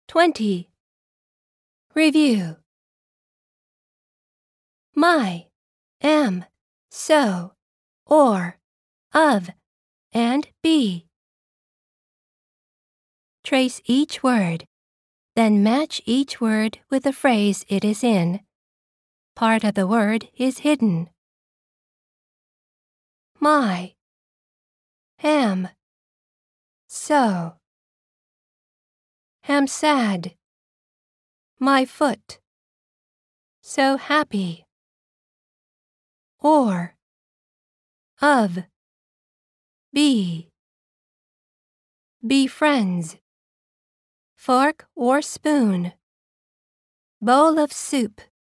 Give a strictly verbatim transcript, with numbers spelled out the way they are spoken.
twenty. Review. My, am, so, or, of, and be. Trace each word, then match each word with the phrase it is in. Part of the word is hidden. My, am, so. Am sad. My foot. So happy. Or, of, be. Be friends. Fork or spoon. Bowl of soup.